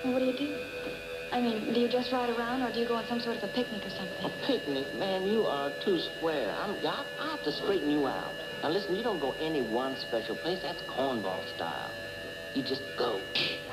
Well, what do you do? I mean, do you just ride around, or do you go on some sort of a picnic or something? A picnic? Man, you are too square. I have to straighten you out. Now, listen, you don't go any one special place. That's cornball style. You just go.